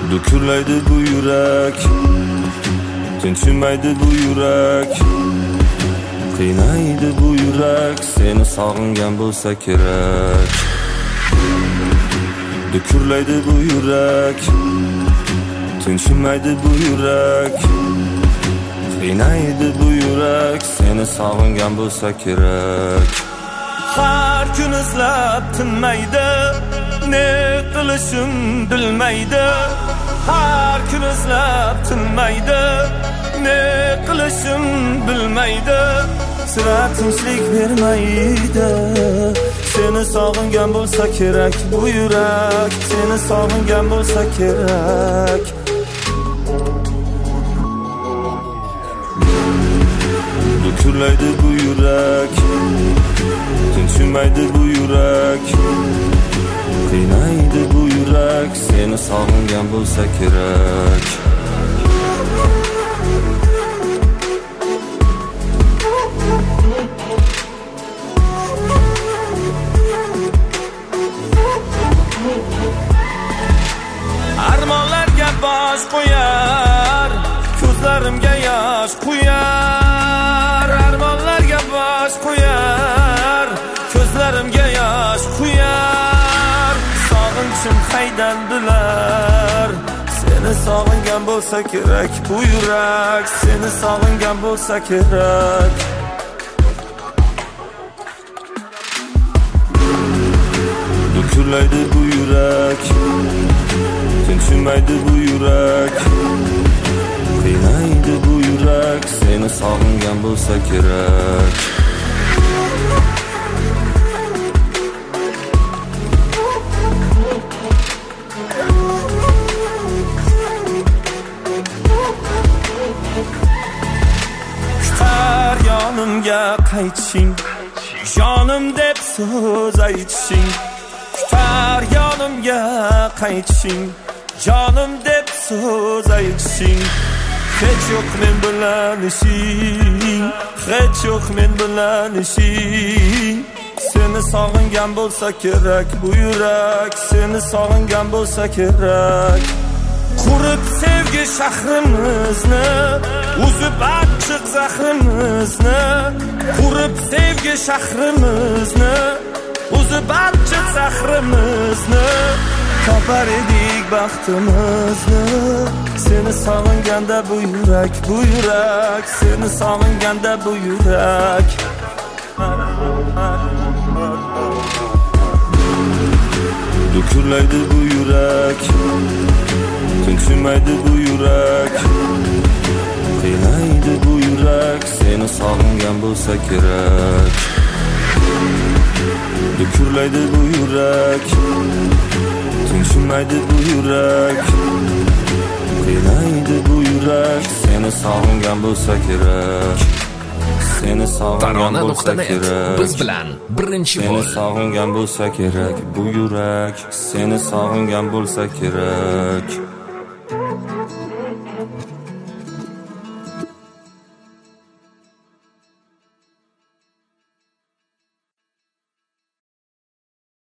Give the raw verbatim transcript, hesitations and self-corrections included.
Dukurlaydi bu yurak, tinchimaydi bu yurak, qiynaydi bu yurak, seni sog'ingan bo'lsa kerak. Dukurlaydi bu yurak, tinchimaydi bu yurak, qiynaydi bu yurak, seni sog'ingan bo'lsa kerak. Har kun izlab tinmaydi, ne qilishim bilmaydi. Har kun izlab tinmaydi, ne qilishim bilmaydi. Sira tinchlik bermaydi. Seni sog'ingan bo'lsa kerak bu yurak, seni sog'ingan bo'lsa kerak. Dukurlaydi bu yurak, tinchimaydi bu yurak, qiynaydi bu yurak, seni sog'ingan bo'lsa kerak. Armonlarga bosh qo'yar, ko'zlarimga yosh quyar. Armonlarga bosh qo'yar, ko'zlarimga yosh quyar. Sog'inchim qaydan bilar, seni sog'ingan bo'lsa kerak bu yurak, seni sog'ingan bo'lsa kerak. Dukurlaydi bu yurak, tinchimaydi bu yurak, qiynaydi bu yurak, seni sog'ingan bo'lsa kerak. Kutar yonimga qaytishing, jonim deb so'z aytishing. Kutar yonimga qaytishing, jonim deb so'z aytishing. Hech yo'q men bilan ishing, hech yo'q men bilan ishing. Seni sog'ingan bo'lsa kerak bu yurak, seni sog'ingan bo'lsa kerak. Qurib sevgi shahrimizni, uzib achchiq zahrimizni. Qurib sevgi shahrimizni, uzib achchiq zahrimizni. Topar edik baxtimizni. Seni sog'inganda bu yurak, bu yurak, seni sog'inganda bu yurak. Dukurlaydi bu yurak, tinchimaydi bu yurak, qiynaydi bu yurak, seni sog'ingan bo'lsa kerak. Dukurlaydi bu yurak, tinchimaydi bu yurak, qiynaydi bu yurak, seni sog'ingan bo'lsa kerak. Seni sog'ingan bo'lsa kerak. Biz bilan birinchi bo'l. Seni sog'ingan bo'lsa kerak bu yurak, seni sog'ingan bo'lsa kerak.